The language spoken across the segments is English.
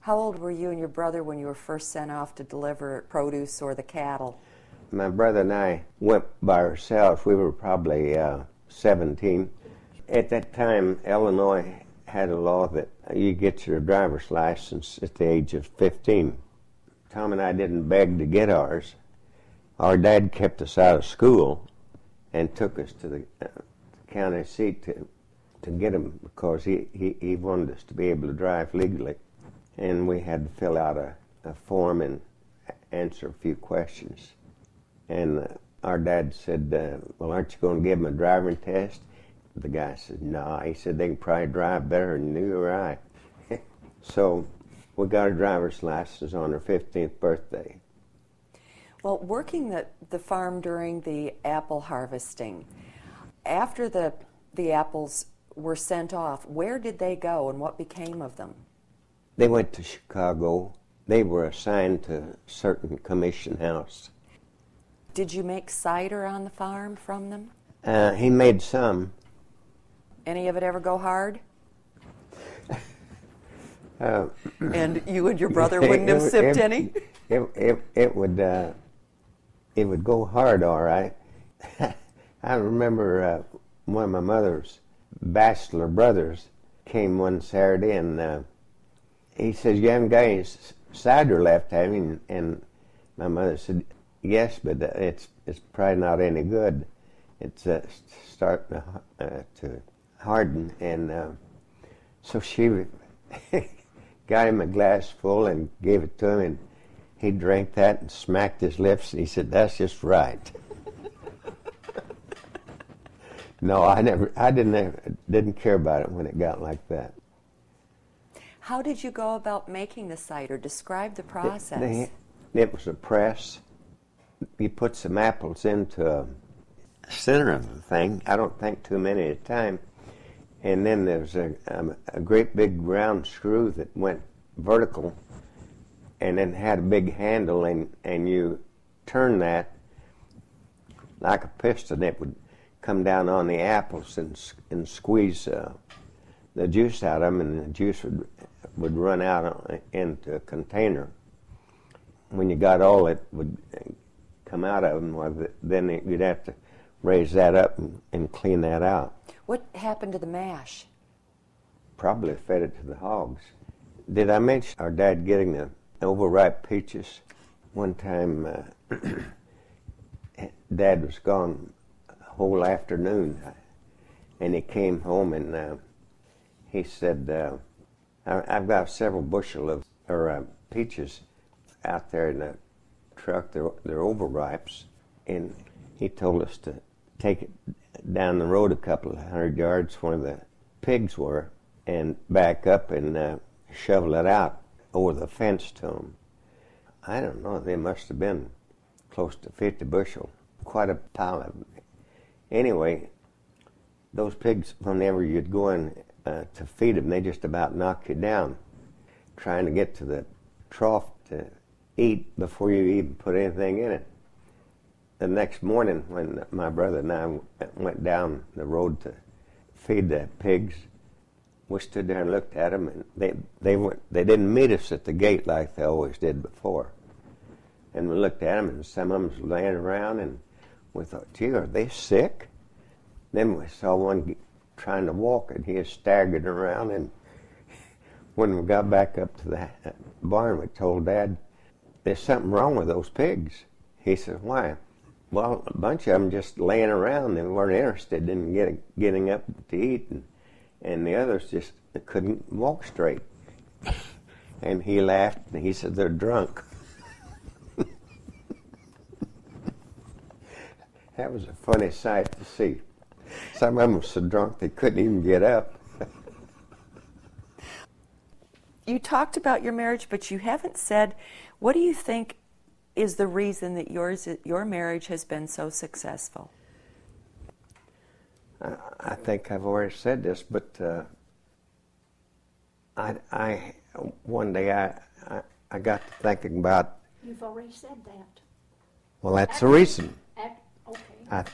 How old were you and your brother when you were first sent off to deliver produce or the cattle? My brother and I went by ourselves. We were probably 17. At that time, Illinois had a law that you get your driver's license at the age of 15. Tom and I didn't beg to get ours. Our dad kept us out of school and took us to the county seat to get them because he wanted us to be able to drive legally. And we had to fill out a form and answer a few questions. And our dad said, well, aren't you going to give them a driving test? The guy said, no. He said, they can probably drive better than you or I. So we got our driver's license on our 15th birthday. Well, working the farm during the apple harvesting, after the apples were sent off, where did they go and what became of them? They went to Chicago. They were assigned to a certain commission house. Did you make cider on the farm from them? He made some. Any of it ever go hard? And you and your brother wouldn't have sipped any? It would go hard, all right. I remember one of my mother's bachelor brothers came one Saturday and he says, you haven't got any cider left, have you? And my mother said, yes, but it's probably not any good. It's starting to harden. And so she got him a glass full and gave it to him, and he drank that and smacked his lips, and he said, that's just right. No, I didn't care about it when it got like that. How did you go about making the cider? Describe the process. It was a press. You put some apples into the center of the thing. I don't think too many at a time. And then there's a great big round screw that went vertical and then had a big handle, and you turn that like a piston. It would come down on the apples and squeeze the juice out of them, and the juice would run out into a container. When you got all it would come out of them, then you'd have to raise that up and clean that out. What happened to the mash? Probably fed it to the hogs. Did I mention our dad getting the overripe peaches? One time, Dad was gone a whole afternoon, and he came home and he said, I've got several bushel of peaches out there in the truck. They're overripes, and he told us to take it down the road a couple of 100 yards where the pigs were and back up and shovel it out over the fence to them. I don't know, they must have been close to 50 bushel, quite a pile of them. Anyway, those pigs, whenever you'd go in to feed them, they just about knock you down trying to get to the trough to eat before you even put anything in it. The next morning, when my brother and I went down the road to feed the pigs, we stood there and looked at them, and they didn't meet us at the gate like they always did before. And we looked at them, and some of them was laying around, and we thought, gee, are they sick? Then we saw one trying to walk, and he was staggering around, and when we got back up to the barn, we told Dad, there's something wrong with those pigs. He said, why? Well, a bunch of them just laying around. They weren't interested in getting up to eat, and the others just couldn't walk straight. And he laughed, and he said, they're drunk. That was a funny sight to see. Some of them were so drunk they couldn't even get up. You talked about your marriage, but you haven't said, what do you think is the reason that your marriage has been so successful? I think I've already said this, but one day I got to thinking about. You've already said that. Well, that's the reason. Okay.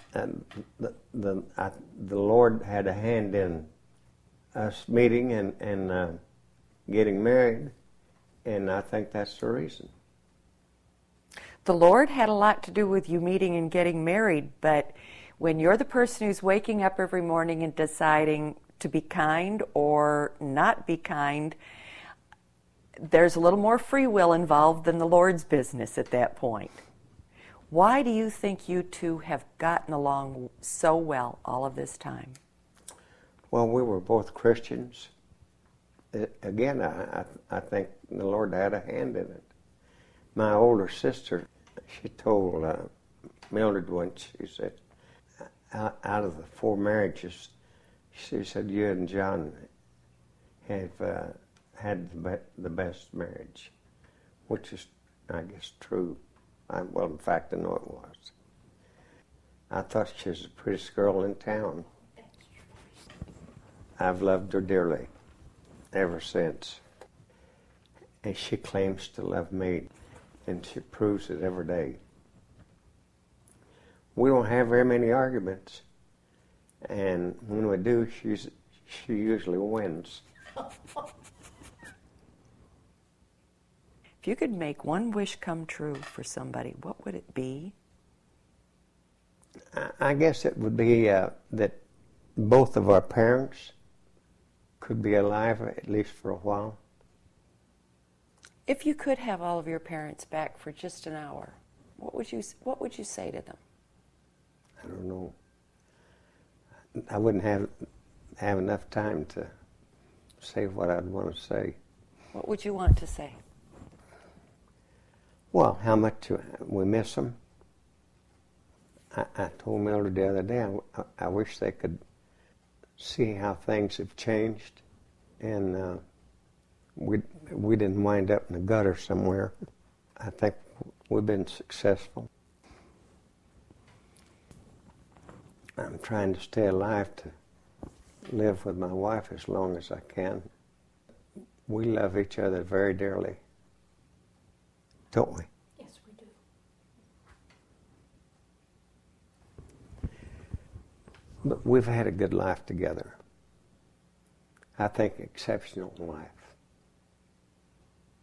The Lord had a hand in us meeting and getting married, And I think that's the reason. The Lord had a lot to do with you meeting and getting married, but when you're the person who's waking up every morning and deciding to be kind or not be kind, there's a little more free will involved than the Lord's business at that point. Why do you think you two have gotten along so well all of this time? Well, we were both Christians. Again, I think the Lord had a hand in it. My older sister, she told Mildred once, she said, out of the 4 marriages, she said, you and John have had the best marriage, which is, I guess, true. Well, in fact, I know it was. I thought she was the prettiest girl in town. I've loved her dearly ever since. And she claims to love me, and she proves it every day. We don't have very many arguments, and when we do, she usually wins. If you could make one wish come true for somebody, what would it be? I guess it would be that both of our parents could be alive at least for a while. If you could have all of your parents back for just an hour, what would you say to them? I don't know. I wouldn't have enough time to say what I'd want to say. What would you want to say? Well, how much we miss them. I told Mildred the other day, I wish they could see how things have changed, and we didn't wind up in the gutter somewhere. I think we've been successful. I'm trying to stay alive to live with my wife as long as I can. We love each other very dearly, don't we? Yes, we do. But we've had a good life together. I think exceptional life.